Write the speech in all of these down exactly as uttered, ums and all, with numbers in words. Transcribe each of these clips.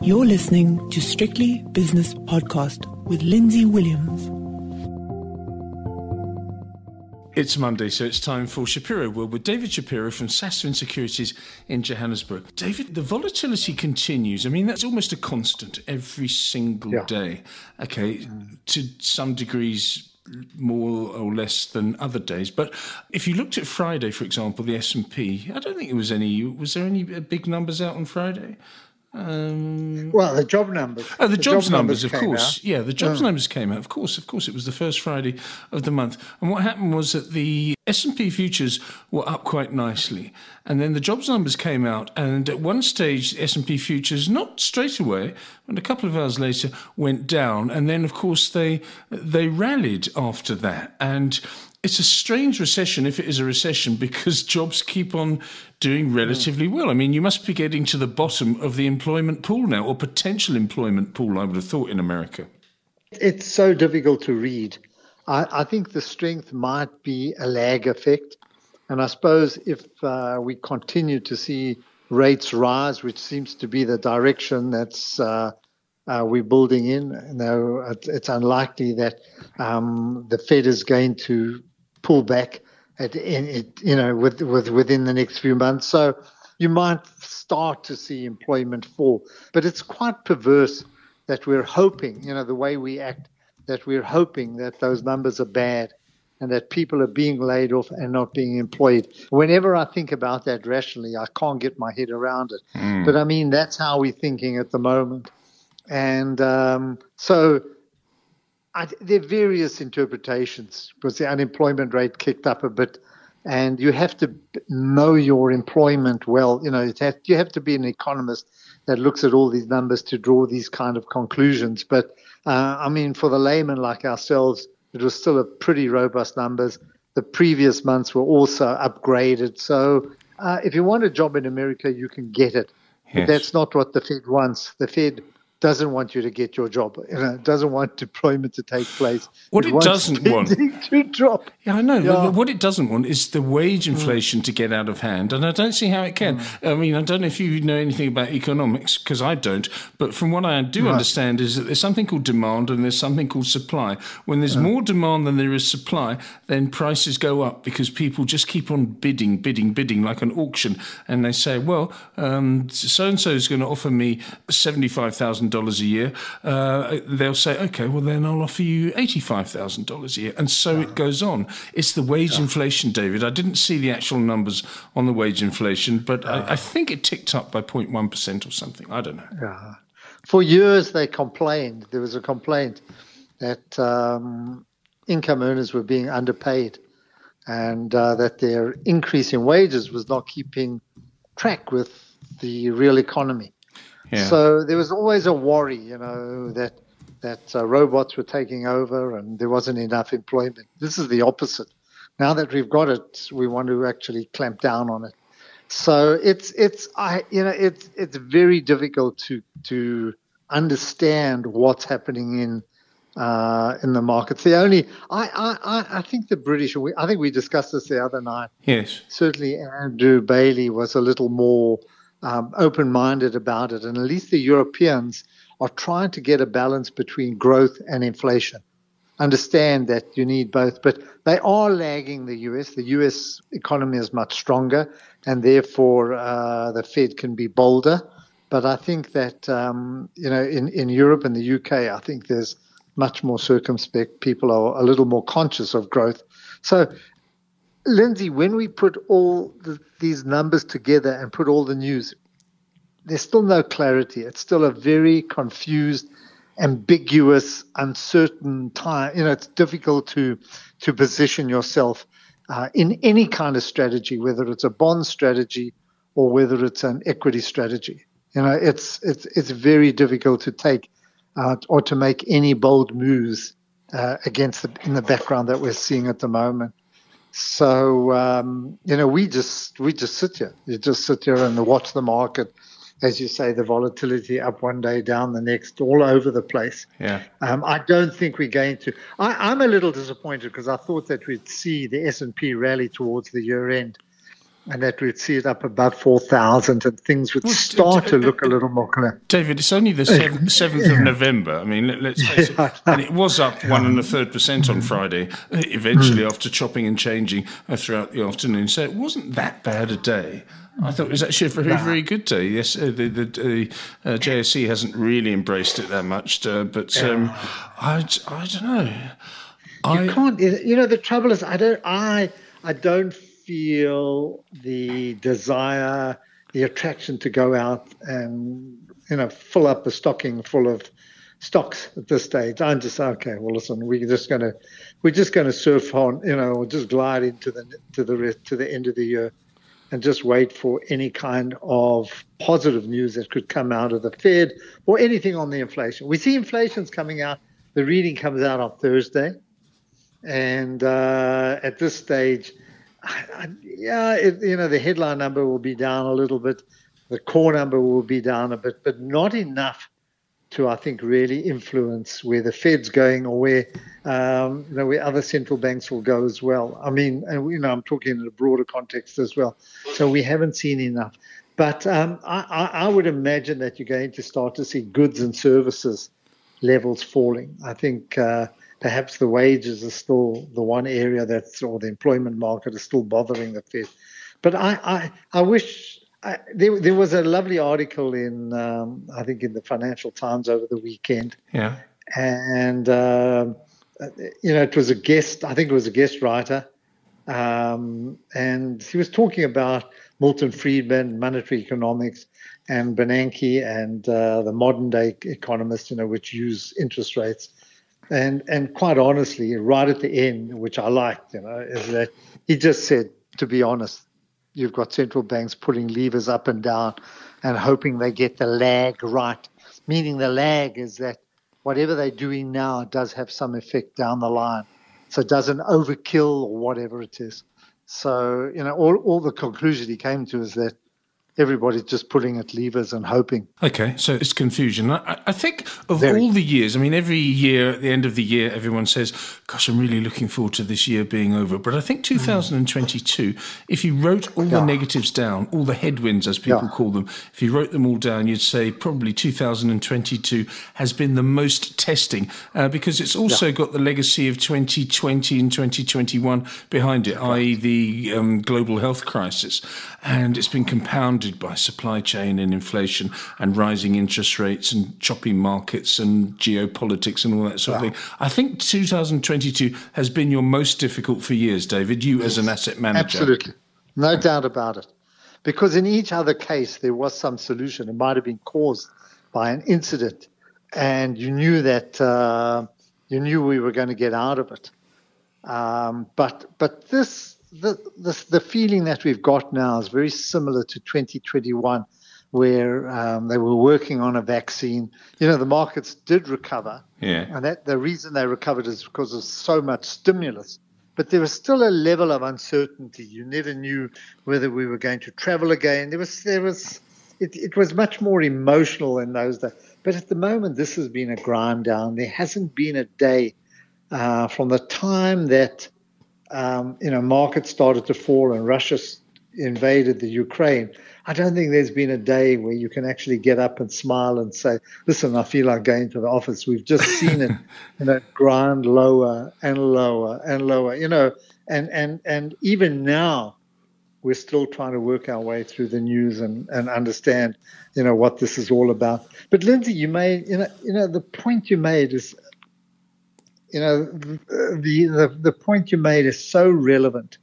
You're listening to Strictly Business Podcast with Lindsay Williams. It's Monday, so it's time for Shapiro World with David Shapiro from Sasfin Securities in Johannesburg. David, the volatility continues. I mean, that's almost a constant every single yeah. day. Okay, mm. to some degrees more or less than other days. But if you looked at Friday, for example, the S and P, I don't think it was any, was there any big numbers out on Friday? Um, well, the job numbers. Oh, the, the jobs job numbers, numbers of course. Out. Yeah, the jobs oh. numbers came out. Of course, of course. It was the first Friday of the month. And what happened was that the S and P futures were up quite nicely. And then the jobs numbers came out. And at one stage, the S and P futures, not straight away, but a couple of hours later, went down. And then, of course, they they rallied after that. And it's a strange recession, if it is a recession, because jobs keep on doing relatively well. I mean, you must be getting to the bottom of the employment pool now, or potential employment pool, I would have thought, in America. It's so difficult to read. I, I think the strength might be a lag effect. And I suppose if uh, we continue to see rates rise, which seems to be the direction that's uh, uh, we're building in, you know, it's, it's unlikely that um, the Fed is going to pull back at in it, you know, with, with within the next few months. So you might start to see employment fall. But it's quite perverse that we're hoping, you know, the way we act, that we're hoping that those numbers are bad and that people are being laid off and not being employed. Whenever I think about that rationally, I can't get my head around it. Mm. But I mean, that's how we're thinking at the moment. And um, so I, there are various interpretations because the unemployment rate kicked up a bit, and you have to know your employment well. You know, it has, you have to be an economist that looks at all these numbers to draw these kind of conclusions. But uh, I mean, for the layman like ourselves, it was still a pretty robust numbers. The previous months were also upgraded. So uh, if you want a job in America, you can get it. Yes. But that's not what the Fed wants. The Fed doesn't want you to get your job. You know, doesn't want deployment to take place. What it, it doesn't want to drop. Yeah, I know. Yeah. What it doesn't want is the wage inflation mm. to get out of hand, and I don't see how it can. Mm. I mean, I don't know if you know anything about economics, because I don't. But from what I do right. understand is that there's something called demand and there's something called supply. When there's mm. more demand than there is supply, then prices go up because people just keep on bidding, bidding, bidding like an auction, and they say, well, um, so and so is going to offer me seventy-five thousand dollars a year. Uh, they'll say, okay, well then I'll offer you eighty-five thousand dollars a year, and so yeah. it goes on. It's the wage yeah. inflation, David. I didn't see the actual numbers on the wage inflation, but yeah. I, I think it ticked up by zero point one percent or something. I don't know. Yeah. For years they complained. There was a complaint that um, income earners were being underpaid, and uh, that their increase in wages was not keeping track with the real economy. Yeah. So there was always a worry, you know, that that uh, robots were taking over and there wasn't enough employment. This is the opposite. Now that we've got it, we want to actually clamp down on it. So it's it's I you know it's it's very difficult to to understand what's happening in uh, in the markets. The only I I I think the British. We, I think we discussed this the other night. Yes. Certainly, Andrew Bailey was a little more Um, open-minded about it, and at least the Europeans are trying to get a balance between growth and inflation. Understand that you need both, but they are lagging the U S. The U S economy is much stronger, and therefore uh, the Fed can be bolder. But I think that um, you know, in, in Europe and the U K, I think there's much more circumspect. People are a little more conscious of growth. So, Lindsay, when we put all the, these numbers together and put all the news, there's still no clarity. It's still a very confused, ambiguous, uncertain time. You know, it's difficult to to position yourself uh, in any kind of strategy, whether it's a bond strategy or whether it's an equity strategy. You know, it's it's it's very difficult to take uh, or to make any bold moves uh, against the, in the background that we're seeing at the moment. So, um, you know, we just we just sit here. You just sit here and watch the market, as you say, the volatility up one day, down the next, all over the place. Yeah. Um, I don't think we're going to. I, I'm a little disappointed because I thought that we'd see the S and P rally towards the year end. and that we'd see it up above four thousand and things would Well, start d- to d- look a little more clear. David, it's only the seventh, seventh of November. I mean, let, let's face it. And it was up one and a third percent on Friday, eventually after chopping and changing uh, throughout the afternoon. So it wasn't that bad a day. I thought it was actually a very, nah. very good day. Yes, uh, the, the, the uh, J S E hasn't really embraced it that much, uh, but um, I, I don't know. You I, can't. You know, the trouble is, I don't. I I don't feel the desire, the attraction to go out and, you know, fill up the stocking full of stocks at this stage. I'm just okay. Well, listen, we're just gonna we're just gonna surf on, you know, or just glide into the to the to the end of the year, and just wait for any kind of positive news that could come out of the Fed or anything on the inflation. We see inflation's coming out. The reading comes out on Thursday, and uh, at this stage, I, I, yeah, it, you know, the headline number will be down a little bit, the core number will be down a bit, but not enough to, I think, really influence where the Fed's going or where, um, you know, where other central banks will go as well. I mean, and, you know, I'm talking in a broader context as well. So we haven't seen enough. But um, I, I, I would imagine that you're going to start to see goods and services levels falling. I think uh, perhaps the wages are still the one area that's, or the employment market is still bothering the Fed. But I, I, I wish... I, there, there was a lovely article in, um, I think, in the Financial Times over the weekend. Yeah. And, um, you know, it was a guest, I think it was a guest writer. Um, and he was talking about Milton Friedman, monetary economics, and Bernanke and uh, the modern day economists, you know, which use interest rates. And, and quite honestly, right at the end, which I liked, you know, is that he just said, to be honest, you've got central banks putting levers up and down and hoping they get the lag right, meaning the lag is that whatever they're doing now does have some effect down the line. So it doesn't overkill or whatever it is. So, you know, all, all the conclusion he came to is that everybody's just pulling at levers and hoping. Okay, so it's confusion. I, I think of Very. all the years, I mean, every year, at the end of the year, everyone says, gosh, I'm really looking forward to this year being over. But I think two thousand twenty-two, if you wrote all the Yeah. negatives down, all the headwinds, as people Yeah. call them, if you wrote them all down, you'd say probably two thousand twenty-two has been the most testing uh, because it's also got the legacy of twenty twenty and twenty twenty-one behind it, that is the um, global health crisis. And it's been compounded by supply chain and inflation and rising interest rates and choppy markets and geopolitics and all that sort Wow. of thing. I think two thousand twenty-two has been your most difficult for years, David, you as an asset manager. Absolutely. No doubt about it. Because in each other case, there was some solution. It might have been caused by an incident, and you knew that uh, you knew we were going to get out of it. Um, but but this the, the the feeling that we've got now is very similar to twenty twenty-one, where um, they were working on a vaccine. You know, the markets did recover, Yeah. and that the reason they recovered is because of so much stimulus. But there was still a level of uncertainty. You never knew whether we were going to travel again. There was there was it, it was much more emotional in those days. But at the moment, this has been a grind down. There hasn't been a day uh, from the time that um, you know markets started to fall and Russia invaded the Ukraine. I don't think there's been a day where you can actually get up and smile and say, listen, I feel like going to the office. We've just seen it, you know, grind lower and lower and lower, you know, and, and, and even now we're still trying to work our way through the news and, and understand, you know, what this is all about. But Lindsay, you made, you know, you know, the point you made is, you know, the, the, the point you made is so relevant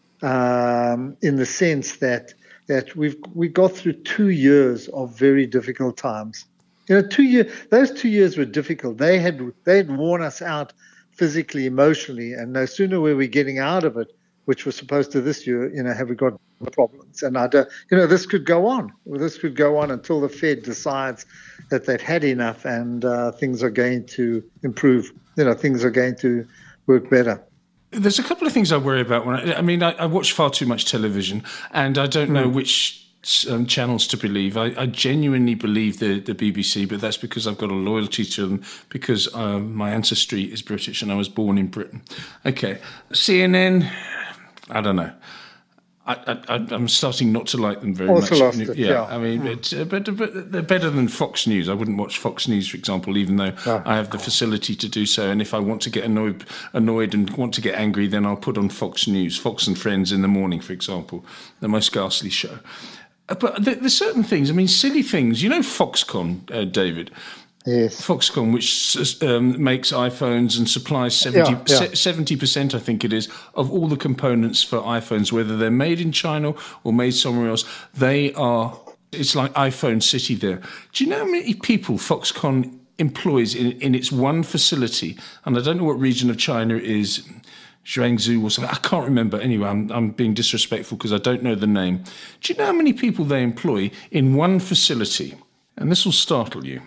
um, in the sense that, that we've we got through two years of very difficult times. You know, two years those two years were difficult. They had they had worn us out physically, emotionally, and no sooner were we getting out of it, which was supposed to this year, you know, have we got problems? And I don't, you know, this could go on. This could go on until the Fed decides that they've had enough and uh, things are going to improve. You know, things are going to work better. There's a couple of things I worry about. When I, I mean, I, I watch far too much television, and I don't know mm. which um, channels to believe. I, I genuinely believe the, the B B C, but that's because I've got a loyalty to them, because um, my ancestry is British and I was born in Britain. Okay, C N N, I don't know. I, I, I'm starting not to like them very Also much. lost it, yeah, yeah. I mean, it's, uh, but, but they're better than Fox News. I wouldn't watch Fox News, for example, even though No. I have the facility to do so. And if I want to get annoyed, annoyed and want to get angry, then I'll put on Fox News, Fox and Friends in the morning, for example, the most ghastly show. Uh, But there- there's certain things. I mean, silly things. You know, Foxconn, uh, David. Yes. Foxconn, which um, makes iPhones and supplies seventy, Yeah, yeah. seventy percent, I think it is, of all the components for iPhones, whether they're made in China or made somewhere else. They are, it's like iPhone City there. Do you know how many people Foxconn employs in, in its one facility? And I don't know what region of China it is, Zhuangzhou or something. I can't remember. Anyway, I'm, I'm being disrespectful because I don't know the name. Do you know how many people they employ in one facility? And this will startle you.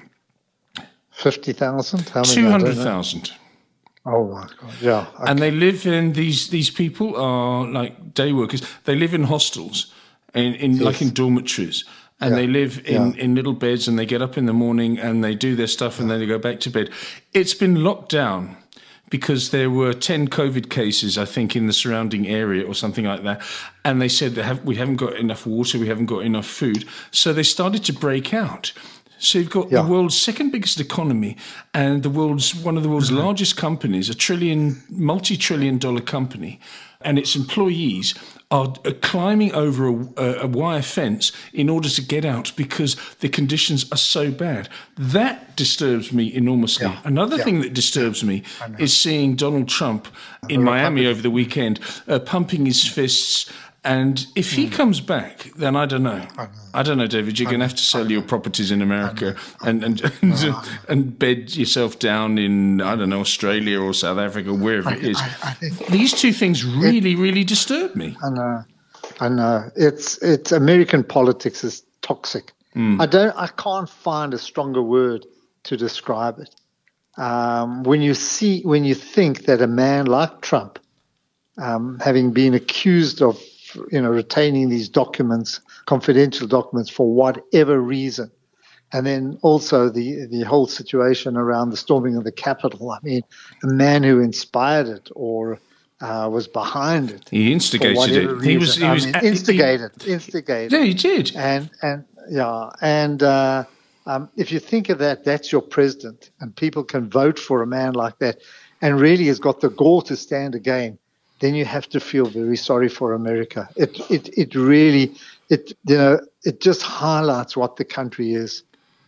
fifty thousand? How many? two I don't hundred know. thousand. Oh, my God. Yeah. And they live in these these people are like day workers. They live in hostels, in, in like in dormitories, and Yeah. they live in, Yeah. in little beds. And they get up in the morning and they do their stuff, and then they go back to bed. It's been locked down because there were ten COVID cases, I think, in the surrounding area or something like that. And they said they have we haven't got enough water, we haven't got enough food, so they started to break out. So you've got Yeah. the world's second biggest economy and the world's one of the world's largest companies, a trillion, multi-trillion dollar company, and its employees are uh, climbing over a, a wire fence in order to get out because the conditions are so bad. That disturbs me enormously. Yeah. Another Yeah. thing that disturbs me is seeing Donald Trump in Miami over the weekend uh, pumping his fists. And if he comes back, then I don't know. I don't know, David. You're going to have to sell your properties in America and and and, and bed yourself down in, I don't know, Australia or South Africa, wherever it is. I, I think These two things really, really disturb me. I know, I know. It's it's American politics is toxic. I don't. I can't find a stronger word to describe it. Um, when you see, when you think that a man like Trump, um, having been accused of, you know, retaining these documents, confidential documents, for whatever reason, and then also the the whole situation around the storming of the Capitol. I mean, a man who inspired it or uh, was behind it. He for instigated whatever it. He was. reason. He I was mean, he- instigated, instigated. Yeah, he did. And and yeah, and uh, um, if you think of that, that's your president, and people can vote for a man like that, and really has got the gall to stand again. Then you have to feel very sorry for America. It it it really it you know it just highlights what the country is,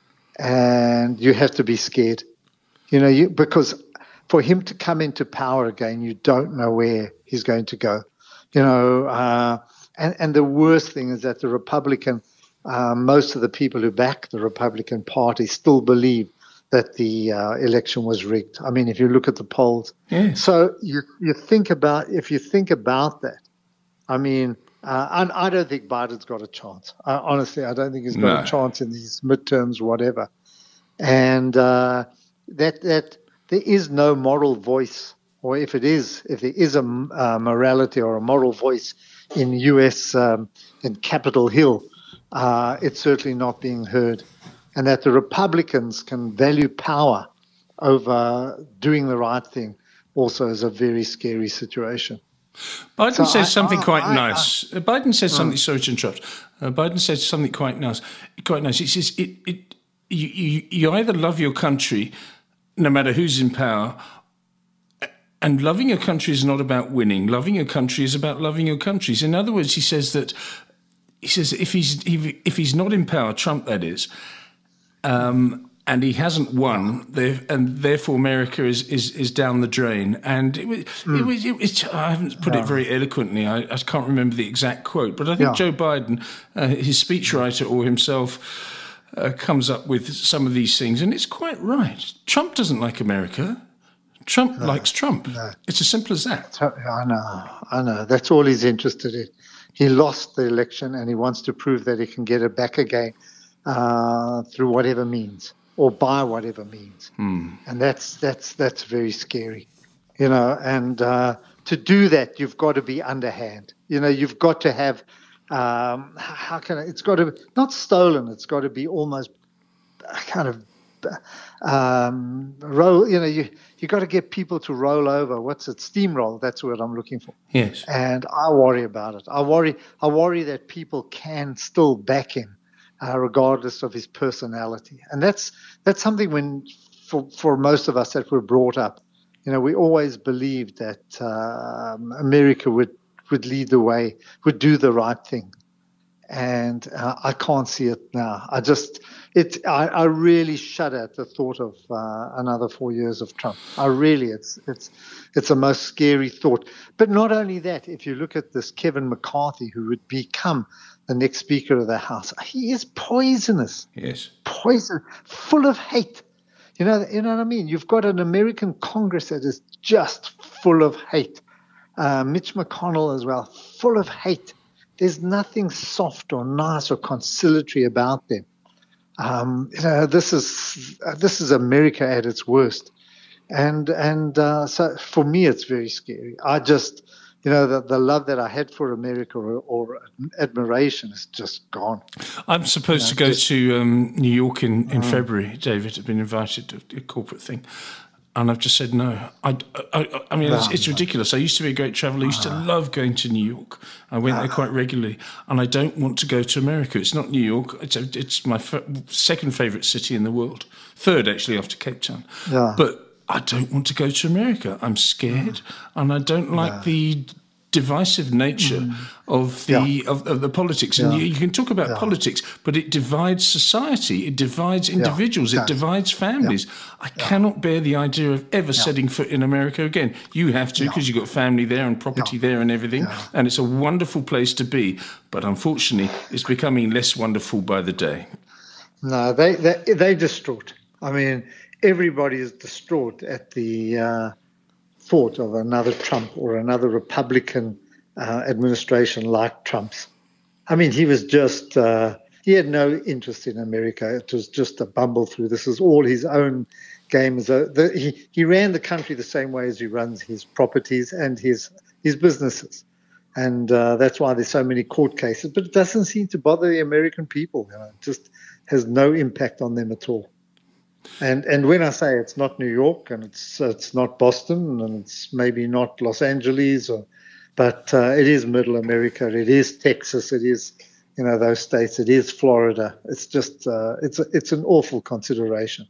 and you have to be scared, you know, you, because for him to come into power again, you don't know where he's going to go, you know. Uh, and and the worst thing is that the Republican, uh, most of the people who back the Republican Party still believe that the uh, election was rigged. I mean, if you look at the polls. Yes. So you you think about, if you think about that, I mean, uh, and I don't think Biden's got a chance. I, honestly, I don't think he's got No. a chance in these midterms, whatever. And uh, that that there is no moral voice, or if it is, if there is a uh, morality or a moral voice in U S um, in Capitol Hill, uh, it's certainly not being heard. And that the Republicans can value power over doing the right thing also is a very scary situation. Biden So says I- something I- quite I- I- nice. Uh, Biden says something. Sorry to interrupt. Uh, Biden says something quite nice. Quite nice. He says it. It. You, you. You either love your country, no matter who's in power. And loving your country is not about winning. Loving your country is about loving your countries. In other words, he says that. He says if he's if, if he's not in power, Trump that is. Um, and he hasn't won, there- and therefore America is, is, is down the drain. And it was, it was, it was I haven't put it very eloquently. I, I can't remember the exact quote, but I think Yeah. Joe Biden, uh, his speechwriter or himself, uh, comes up with some of these things, and it's quite right. Trump doesn't like America. Trump likes Trump. It's as simple as that. So, I know, I know. That's all he's interested in. He lost the election, and he wants to prove that he can get it back again uh, through whatever means, or by whatever means. Hmm. And that's that's that's very scary, you know. And uh, to do that, you've got to be underhand. You know, you've got to have. Um, how can I, it's got to be not stolen? It's got to be almost kind of um, roll. You know, you you got to get people to roll over. What's it? Steamroll. That's what I'm looking for. Yes. And I worry about it. I worry. I worry that people can still back him, uh, regardless of his personality. And that's that's something when for for most of us that were brought up, you know, we always believed that um, America would would lead the way, would do the right thing. And uh, I can't see it now. I just, it. I, I really shudder at the thought of uh, another four years of Trump. I really, it's, it's, it's the most scary thought. But not only that, if you look at this Kevin McCarthy, who would become the next Speaker of the House, he is poisonous. Yes, poison, full of hate. You know, you know what I mean. You've got an American Congress that is just full of hate. Uh, Mitch McConnell as well, full of hate. There's nothing soft or nice or conciliatory about them. Um, you know, this is uh, this is America at its worst, and and uh, so for me, it's very scary. I just, you know, the, the love that I had for America or, or admiration is just gone. I'm supposed you know, to go just, to um, New York in, in mm. February, David. I've been invited to a corporate thing. And I've just said no. I, I, I mean, no, it's, it's no. ridiculous. I used to be a great traveller. I used to love going to New York. I went there quite regularly. And I don't want to go to America. It's not New York. It's, a, it's my f- second favourite city in the world. Third, actually, after Cape Town. Yeah. But I don't want to go to America. I'm scared. And I don't like yeah. the divisive nature mm. of the yeah. of, of the politics. And yeah. you, you can talk about yeah. politics, but it divides society, it divides individuals, yeah. it divides families. Yeah. I yeah. cannot bear the idea of ever yeah. setting foot in America again. You have to, because yeah. you've got family there and property yeah. there and everything, yeah. and it's a wonderful place to be. But unfortunately, it's becoming less wonderful by the day. No, they, they, they're distraught. I mean, everybody is distraught at the... Uh, thought of another Trump or another Republican uh, administration like Trump's. I mean, he was just, uh, he had no interest in America. It was just a bumble through. This is all his own game. So the, he, he ran the country the same way as he runs his properties and his, his businesses. And uh, that's why there's so many court cases. But it doesn't seem to bother the American people. You know, it just has no impact on them at all. And and when I say it's not New York and it's it's not Boston and it's maybe not Los Angeles, or, but uh, it is Middle America, it is Texas, it is, you know, those states, it is Florida. It's just uh, it's a, it's an awful consideration.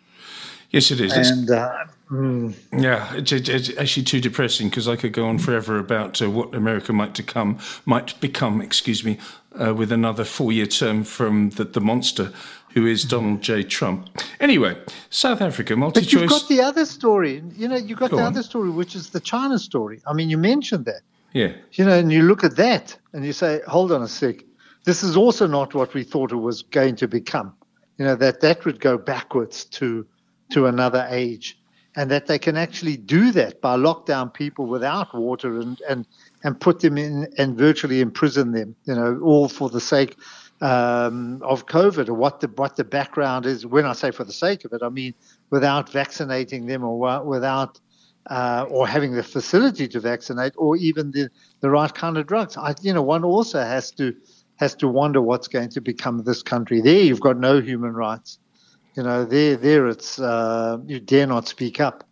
Yes, it is. And uh, mm. yeah, it's, it's actually too depressing because I could go on forever about uh, what America might to come, might become, excuse me, uh, with another four-year term from the, the monster who is Donald J. Trump. Anyway, South Africa, multi-choice. But you've got the other story. You know, you've got go the on. other story, which is the China story. I mean, you mentioned that. Yeah. You know, and you look at that and you say, hold on a sec. This is also not what we thought it was going to become. You know, that that would go backwards to to another age, and that they can actually do that by lock down people without water and, and, and put them in and virtually imprison them, you know, all for the sake um, of COVID, or what the what the background is. When I say for the sake of it, I mean without vaccinating them, or without uh, or having the facility to vaccinate, or even the, the right kind of drugs. I, you know, one also has to has to wonder what's going to become of this country. There, you've got no human rights. You know, there, there, it's uh, you dare not speak up.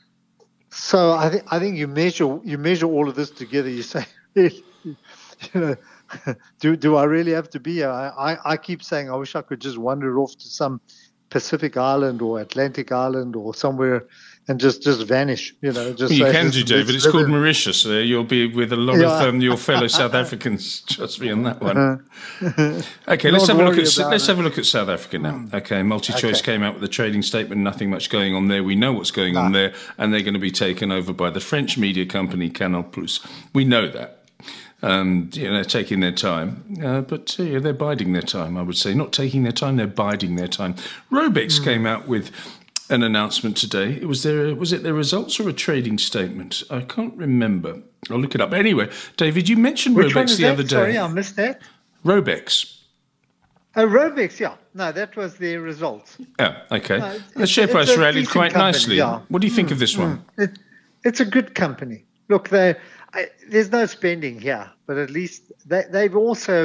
So I think I think you measure you measure all of this together. You say, you know, do do I really have to be here? I, I, I keep saying I wish I could just wander off to some Pacific island or Atlantic island or somewhere and just, just vanish. You know, just well, you say, can do, David. It's called Mauritius. Uh, you'll be with a lot yeah. of um, your fellow South Africans. Trust me on that one. Okay, let's have a look at let's it. have a look at South Africa now. Okay, MultiChoice okay. came out with a trading statement. Nothing much going on there. We know what's going no. on there, and they're going to be taken over by the French media company Canal Plus. We know that. Um, you know, they're taking their time, uh, but uh, yeah, they're biding their time, I would say. Not taking their time, they're biding their time. Robex mm. came out with an announcement today. It was their, was it their results or a trading statement? I can't remember. I'll look it up. Anyway, David, you mentioned Which Robex the that? other day. Sorry, I missed that. Robex. Oh, Robex, yeah. No, that was their results. Yeah, okay. No, the share price rallied quite company, nicely. Yeah. What do you think mm, of this one? Mm. It, it's a good company. Look, they, I, there's no spending here, but at least they, they've also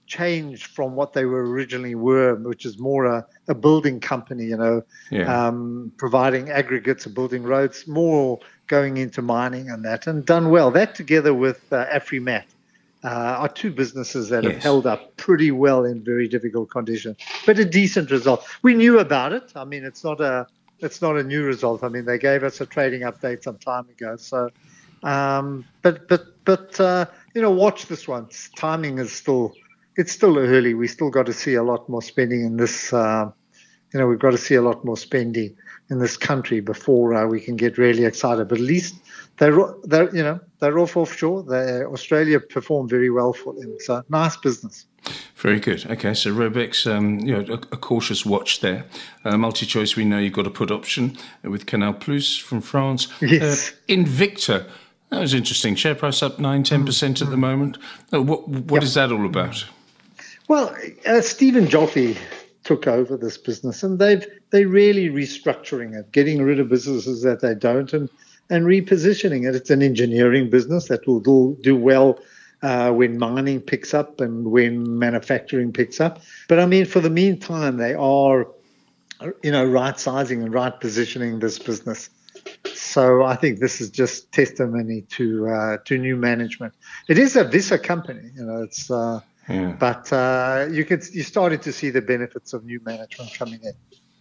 changed from what they were originally were, which is more a, a building company, you know, Yeah. um, providing aggregates and building roads, more going into mining and that, and done well. That together with uh, Afrimat uh, are two businesses that have Yes. held up pretty well in very difficult conditions, but a decent result. We knew about it. I mean, it's not a it's not a new result. I mean, they gave us a trading update some time ago. So, um, but but but uh, you know, watch this one. Timing is still it's still early. We still got to see a lot more spending in this. Uh, you know, we've got to see a lot more spending in this country before uh, we can get really excited. But at least they're, they're you know, they're off offshore. They, Australia performed very well for them. So nice business. Very good. Okay, so Robex, um, you know, a, a cautious watch there. Uh, multi-choice, we know you've got a put option with Canal Plus from France. Yes. Uh, Invicta, that was interesting. Share price up nine, ten percent at the moment. Uh, what what Yep. is that all about? Well, uh, Stephen Joffe took over this business, and they've they really restructuring it, getting rid of businesses that they don't, and and repositioning it. It's an engineering business that will do do well uh, when mining picks up and when manufacturing picks up. But I mean, for the meantime, they are, you know, right sizing and right positioning this business. So I think this is just testimony to uh, to new management. It is a Visa company, you know. It's uh, Yeah. but uh, you could you started to see the benefits of new management coming in.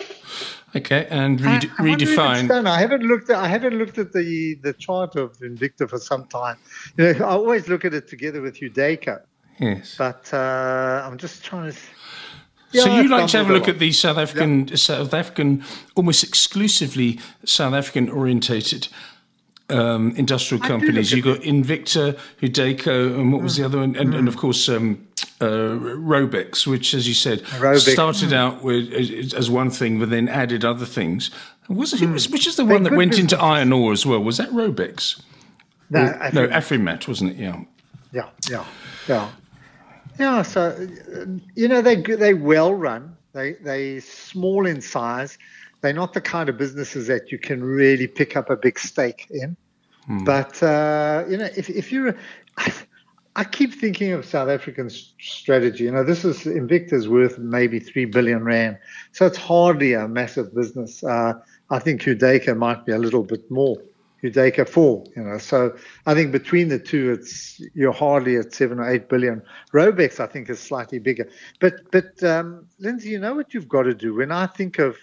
Okay, and I- re- I wonder if it's redefine. done. I haven't looked at I haven't looked at the, the chart of Invicta for some time. You know, I always look at it together with Udaico, Yes. but uh, I'm just trying to. So Yeah, you it's like to have a done look well. at these South African, South African, almost exclusively South African orientated um, industrial I do companies. look You at got Invicta, Hideko, and what was the other one? And, and of course, um, uh, Robex, which, as you said, Robex. started out with as one thing, but then added other things. Was it, was- which is the They're one that good went into businesses. iron ore as well? Was that Robex? No, Or- I no, think- Afrimat, wasn't it? Yeah. Yeah, yeah, yeah, yeah. So uh, you know they they well run. They they small in size. They're not the kind of businesses that you can really pick up a big stake in. But uh, you know, if if you're, I keep thinking of South African s- strategy. You know, this is Invicta's worth maybe three billion rand, so it's hardly a massive business. Uh, I think Udaico might be a little bit more. Udaico four, you know. So I think between the two, it's you're hardly at seven or eight billion. Robex, I think, is slightly bigger. But but um, Lindsay, you know what you've got to do when I think of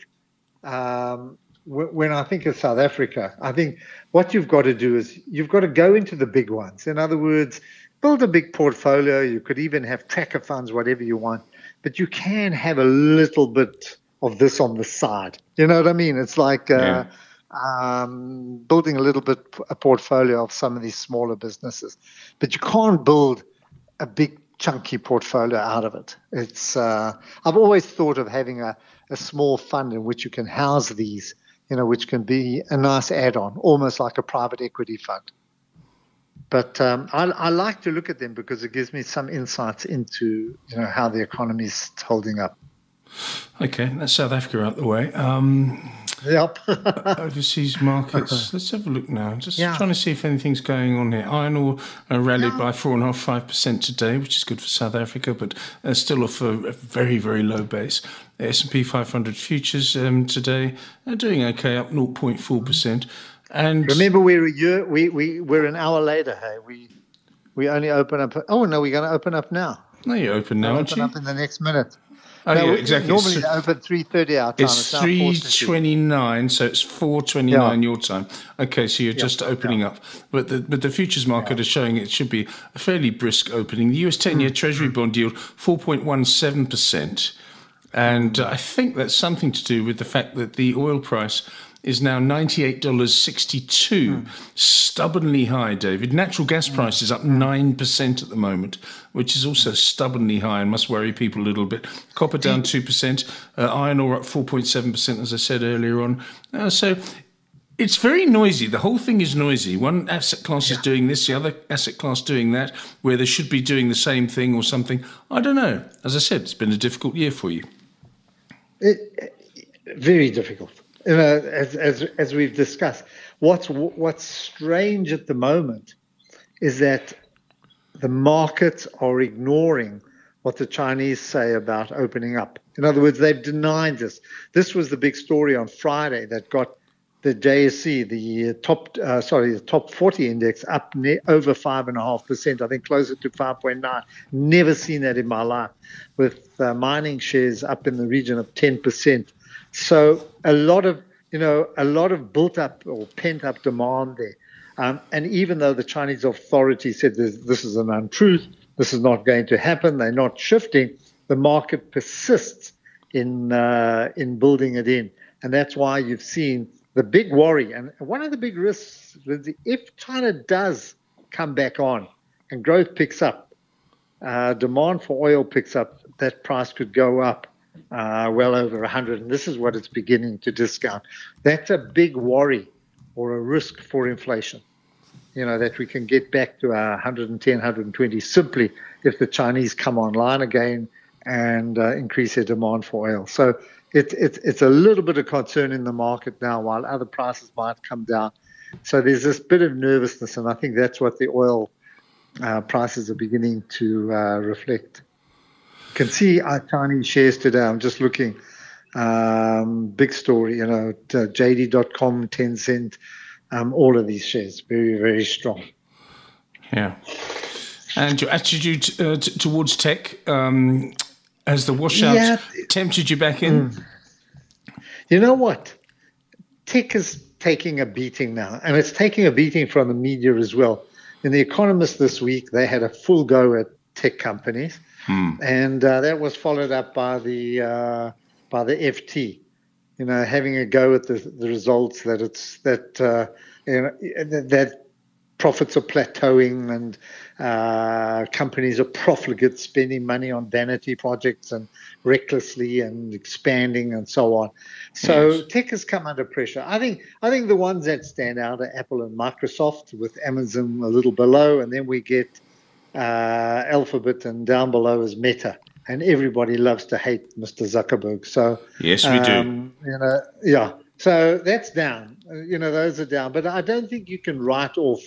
um, w- when I think of South Africa, I think what you've got to do is you've got to go into the big ones. In other words, build a big portfolio. You could even have tracker funds, whatever you want, but you can have a little bit of this on the side. You know what I mean? It's like uh, um, building a little bit a portfolio of some of these smaller businesses, but you can't build a big chunky portfolio out of it. It's uh, I've always thought of having a, a small fund in which you can house these, you know, which can be a nice add-on, almost like a private equity fund. But um, I, I like to look at them because it gives me some insights into, you know, how the economy is holding up. Okay, that's South Africa out the way. Um, Yep. overseas markets. Let's have a look now. Just Yeah. trying to see if anything's going on here. Iron ore uh, rallied Yeah. by four and a half, five percent today, which is good for South Africa, but uh, still off a, a very, very low base. S and P five hundred futures um, today are doing okay, up zero point four percent. And Remember, we're a year. We we we're an hour later. Hey, we we only open up. Oh no, we're going to open up now. no, you're open now, aren't Open you? up in the next minute. Oh, No, yeah, we- exactly. Normally It's- they open three thirty our time. It's now three four thirty. twenty-nine, so it's four twenty-nine Yeah. your time. Okay, so you're just opening up. But the but the futures market is showing it should be a fairly brisk opening. The U S ten-year Mm. Treasury bond yield, four point one seven percent. And uh, I think that's something to do with the fact that the oil price is now ninety-eight dollars and sixty-two cents, stubbornly high, David. Natural gas price is up nine percent at the moment, which is also stubbornly high and must worry people a little bit. Copper down two percent, uh, iron ore up four point seven percent, as I said earlier on. Uh, so it's very noisy. The whole thing is noisy. One asset class is doing this, the other asset class doing that, where they should be doing the same thing or something. I don't know. As I said, it's been a difficult year for you. It, it- very difficult. You know, as as as we've discussed, what's what's strange at the moment is that the markets are ignoring what the Chinese say about opening up. In other words, they've denied this. This was the big story on Friday that got the J S E, the top, uh, sorry, the top forty index up ne- over five and a half percent. I think closer to five point nine. Never seen that in my life. With uh, mining shares up in the region of ten percent. So a lot of, you know, a lot of built up or pent up demand there. Um, and even though the Chinese authorities said this, this is an untruth, this is not going to happen, they're not shifting, the market persists in uh, in building it in. And that's why you've seen the big worry. And one of the big risks is if China does come back on and growth picks up, uh, demand for oil picks up, that price could go up uh, well over one hundred. And this is what it's beginning to discount. That's a big worry or a risk for inflation. You know, that we can get back to our one hundred ten, one hundred twenty simply if the Chinese come online again and uh, increase their demand for oil. So it, it, it's a little bit of concern in the market now while other prices might come down. So there's this bit of nervousness, and I think that's what the oil uh, prices are beginning to uh, reflect. You can see our Chinese shares today. I'm just looking. Um, big story, you know, J D dot com, Tencent, um, all of these shares, very, very strong. Yeah. And your attitude uh, t- towards tech, um, has the washout yeah. tempted you back in? Mm. You know what? Tech is taking a beating now, and it's taking a beating from the media as well. In The Economist this week, they had a full go at tech companies, hmm. and uh, that was followed up by the uh, by the F T, you know, having a go at the, the results that it's that uh, you know, that profits are plateauing and uh, companies are profligate, spending money on vanity projects and recklessly and expanding and so on. So yes. Tech has come under pressure. I think I think the ones that stand out are Apple and Microsoft, with Amazon a little below, and then we get uh, Alphabet, and down below is Meta. And everybody loves to hate Mister Zuckerberg. So yes, we um, do. You know, yeah. So that's down. You know, those are down. But I don't think you can write off,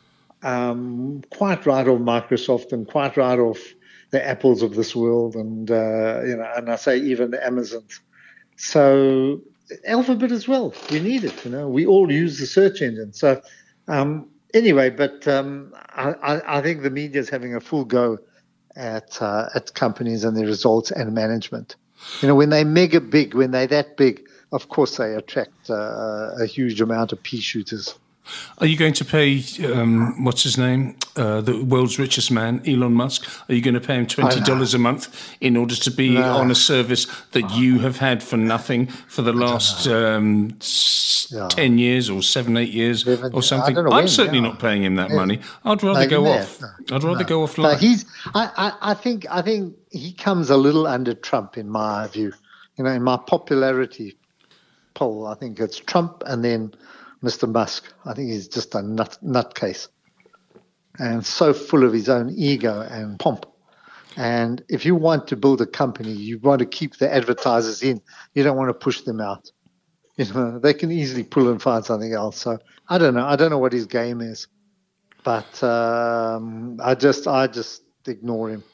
um, quite write off Microsoft and quite write off the Apples of this world, and uh, you know, and I say even the Amazons. So Alphabet as well. We need it. You know, we all use the search engine. So um, anyway, but um, I, I, I think the media is having a full go at uh, at companies and their results and management. You know, when they mega big, when they're that big, of course they attract uh, a huge amount of pea shooters. Are you going to pay, um, what's his name, uh, the world's richest man, Elon Musk, are you going to pay him twenty dollars a month in order to be no. on a service that you have had for nothing for the last um, yeah. ten years or seven, eight years Seven, or something? I'm when, certainly yeah. not paying him that yeah. money. I'd rather like go that. off. No. I'd rather no. go offline. No, he's, I, I, I, think, I think he comes a little under Trump in my view. You know, in my popularity poll, I think it's Trump and then Mister Musk. I think he's just a nut nutcase and so full of his own ego and pomp. And if you want to build a company, you want to keep the advertisers in. You don't want to push them out. You know, they can easily pull and find something else. So I don't know. I don't know what his game is, but um, I just I just ignore him.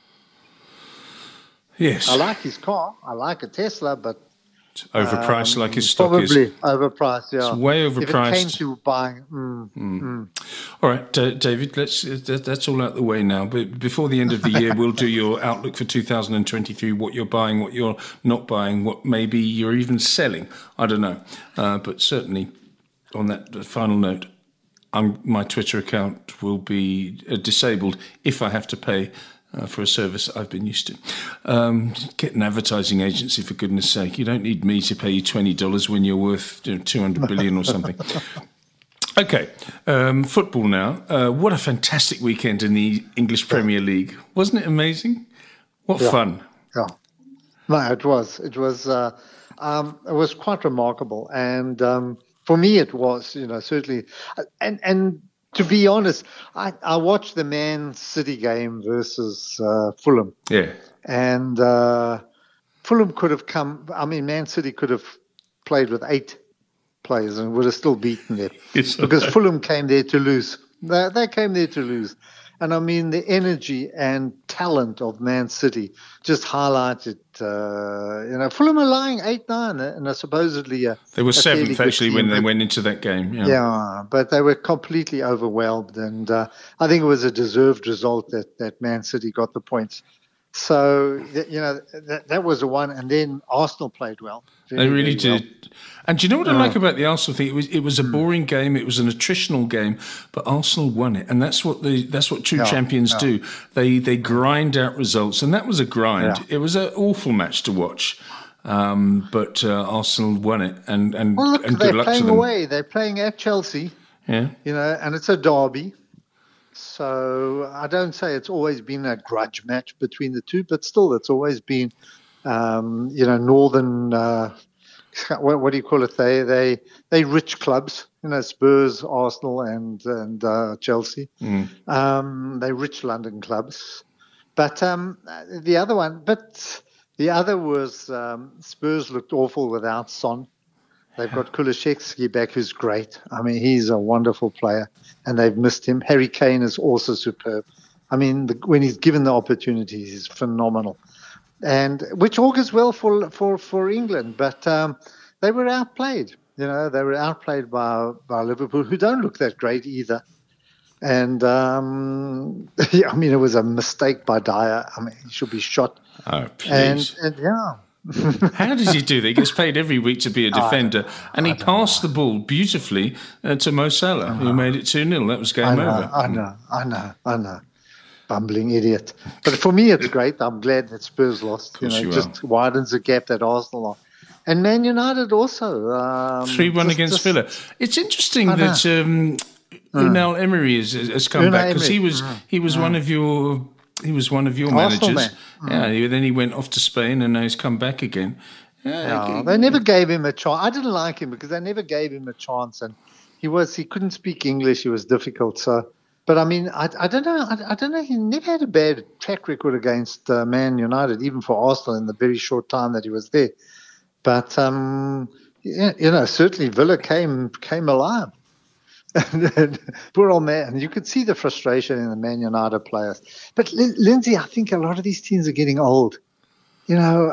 Yes, I like his car. I like a Tesla, but overpriced, um, like his stock probably is. Probably overpriced, yeah. It's way overpriced. If it came to buying. Mm, mm. Mm. All right, uh, David, let's, that, that's all out the way now. But before the end of the year, we'll do your outlook for two thousand twenty-three, what you're buying, what you're not buying, what maybe you're even selling. I don't know. Uh, but certainly, on that final note, I'm, my Twitter account will be uh, disabled if I have to pay Uh, for a service I've been used to. Um, get an advertising agency, for goodness sake. You don't need me to pay you twenty dollars when you're worth you know, two hundred billion or something. Okay, um, football now. Uh, what a fantastic weekend in the English Premier League. Wasn't it amazing? What yeah. fun. Yeah. No, it was. It was, uh, um, it was quite remarkable. And um, for me it was, you know, certainly. And, and to be honest, I, I watched the Man City game versus uh, Fulham. Yeah. And uh, Fulham could have come, I mean, Man City could have played with eight players and would have still beaten them. Yes, because Fulham came there to lose. They, they came there to lose. And I mean, the energy and talent of Man City just highlighted, uh, you know, Fulham are lying eight nine, and are supposedly a, They were a seventh, fairly actually, good when team, they but- went into that game. Yeah. Yeah, but they were completely overwhelmed, and uh, I think it was a deserved result that, that Man City got the points. So, th- you know, that, that was the one, and then Arsenal played well. Very, They really very well. did. And do you know what I like about the Arsenal thing? It was it was Hmm. a boring game. It was an attritional game, but Arsenal won it, and that's what the that's what true Yeah, champions yeah. do. They they grind out results, and that was a grind. Yeah. It was an awful match to watch, um, but uh, Arsenal won it, and and, Well, look, and they're good luck to playing them. away. They're playing at Chelsea, Yeah, you know, and it's a derby. So I don't say it's always been a grudge match between the two, but still, it's always been, um, you know, northern. Uh, what, what do you call it? They they they rich clubs, you know, Spurs, Arsenal, and and uh, Chelsea. Mm. Um, they rich London clubs, but um, the other one, but the other was um, Spurs looked awful without Son. They've got Kulusevski back, who's great. I mean, he's a wonderful player, and they've missed him. Harry Kane is also superb. I mean, the, when he's given the opportunities, he's phenomenal, and which augurs well for for for England. But um, they were outplayed. You know, they were outplayed by by Liverpool, who don't look that great either. And um, yeah, I mean, it was a mistake by Dyer. I mean, he should be shot. oh please. And, and yeah. How does he do that? He gets paid every week to be a defender, and he passed the ball beautifully uh, to Mo Salah, who made it two nil. That was game I know, over. I know, I know, I know. Bumbling idiot. But for me, it's great. I'm glad that Spurs lost. You know, you it just widens the gap that Arsenal are. And Man United also. Um, three one just- against just- Villa. It's interesting I know. that um, Unai Emery has, has come Unai back, because he Emery. was he was one of your he was one of your Arsenal managers. Yeah, he- then he went off to Spain, and now he's come back again. Yeah, Yeah, he- they never gave him a chance. I didn't like him because they never gave him a chance, and he was he couldn't speak English. He was difficult. So, but I mean, I, I don't know. I, I don't know. He never had a bad track record against uh, Man United, even for Arsenal in the very short time that he was there. But um, yeah, you know, certainly Villa came came alive. And poor old man, and you could see the frustration in the Man United players. But Lin- Lindsay, I think a lot of these teams are getting old. You know,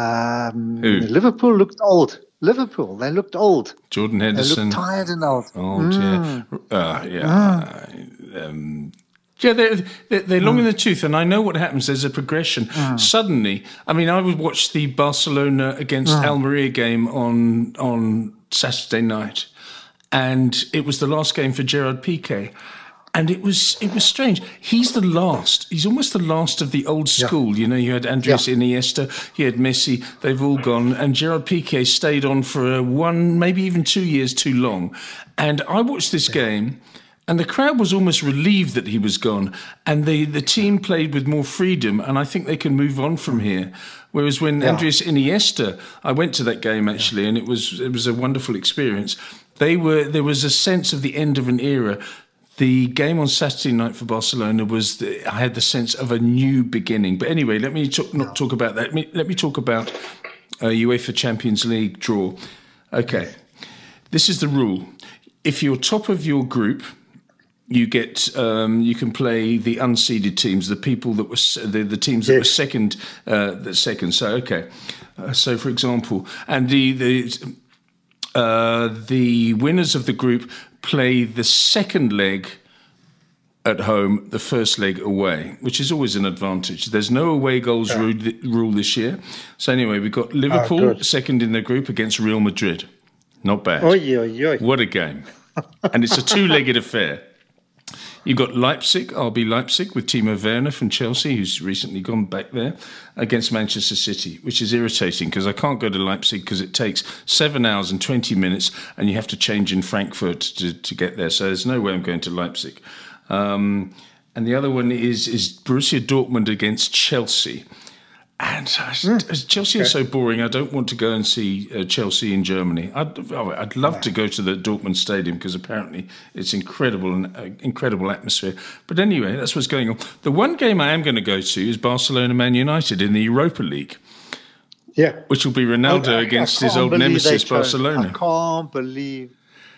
um, Who? Liverpool looked old. Liverpool, they looked old. Jordan They Henderson. looked tired and old. Oh dear. Uh, yeah. Um, yeah, they're, they're, they're long in the tooth, and I know what happens. There's a progression. Suddenly, I mean, I would watch the Barcelona against Almeria game on on Saturday night, and it was the last game for Gerard Piqué. And it was it was strange. He's the last. He's almost the last of the old school. You know, you had Andres Yeah. Iniesta, you had Messi. They've all gone, and Gerard Piqué stayed on for uh, one, maybe even two years too long. And I watched this game, and the crowd was almost relieved that he was gone. And the the team played with more freedom, and I think they can move on from here. Whereas when Yeah. Andres Iniesta, I went to that game actually, and it was it was a wonderful experience. They were there was a sense of the end of an era. The game on Saturday night for Barcelona was, the, I had the sense of a new beginning. But anyway, let me talk, not talk about that. Let me, let me talk about uh, UEFA Champions League draw. Okay, this is the rule. If you're top of your group, you get um, you can play the unseeded teams, the people that were s- the, the teams that Yes. were second. Uh, the second. So okay. Uh, so for example, and the the. Uh, the winners of the group play the second leg at home, the first leg away, which is always an advantage. There's no away goals rule, rule this year. So anyway, we've got Liverpool good. second in the group against Real Madrid. Not bad. Oy, oy, oy. What a game. And it's a two-legged affair. You've got Leipzig, R B Leipzig, with Timo Werner from Chelsea, who's recently gone back there, against Manchester City, which is irritating because I can't go to Leipzig because it takes seven hours and twenty minutes and you have to change in Frankfurt to, to get there. So there's no way I'm going to Leipzig. Um, and the other one is, is Borussia Dortmund against Chelsea. And uh, Chelsea is so boring. I don't want to go and see uh, Chelsea in Germany. I'd, oh, I'd love to go to the Dortmund Stadium because apparently it's incredible and uh, incredible atmosphere. But anyway, that's what's going on. The one game I am going to go to is Barcelona Man United in the Europa League, Yeah. which will be Ronaldo I- I against can't his old believe they nemesis chose- Barcelona. I can't believe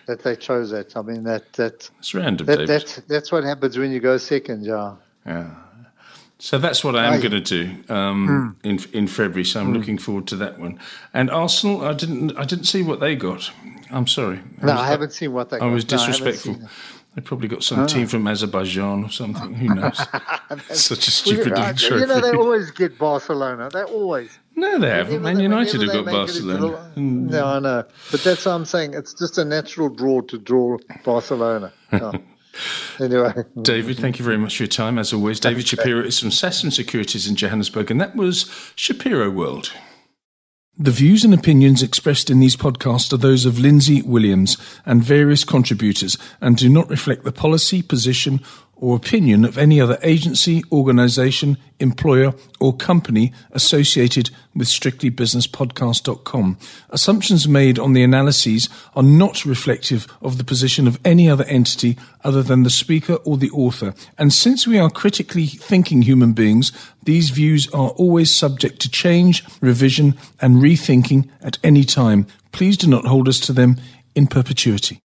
that they chose that. I mean, that that it's random. That, David. that's that's what happens when you go second, yeah. Yeah. So that's what I am going to do um, mm. in in February. So I'm mm. looking forward to that one. And Arsenal, I didn't I didn't see what they got. I'm sorry. I no, was, I haven't seen what they got. I was no, disrespectful. I they probably got some oh. team from Azerbaijan or something. Who knows? Such a stupid well, trophy. You know, they always get Barcelona. They always. No, they haven't. Man United have got Barcelona. The, no, I know. But that's what I'm saying. It's just a natural draw to draw Barcelona. Oh. Anyway. David, thank you very much for your time, as always. David Shapiro is from Sasson Securities in Johannesburg, and that was Shapiro World. The views and opinions expressed in these podcasts are those of Lindsay Williams and various contributors and do not reflect the policy, position, or opinion of any other agency, organisation, employer, or company associated with strictly business podcast dot com. Assumptions made on the analyses are not reflective of the position of any other entity other than the speaker or the author. And since we are critically thinking human beings, these views are always subject to change, revision, and rethinking at any time. Please do not hold us to them in perpetuity.